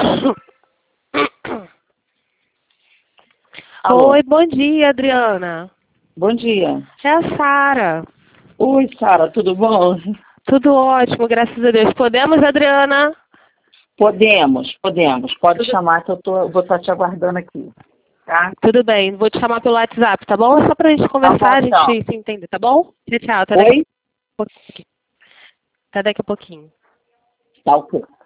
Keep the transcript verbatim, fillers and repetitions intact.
Alô? Oi, bom dia, Adriana. Bom dia. É a Sara. Oi, Sara, tudo bom? Tudo ótimo, graças a Deus. Podemos, Adriana? Podemos, podemos. Pode Tudo, chamar que eu tô, vou estar te aguardando aqui, tá? tudo bem, vou te chamar pelo WhatsApp, tá bom? Só pra gente Tá bom, conversar, a gente então. se entender, tá bom? Tchau, tchau. Até daqui Oi? a pouquinho. Até daqui a pouquinho. Tá ok.